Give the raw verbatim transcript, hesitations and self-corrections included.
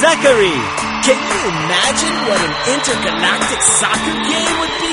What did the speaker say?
Zachary. Can you imagine what an intergalactic soccer game would be?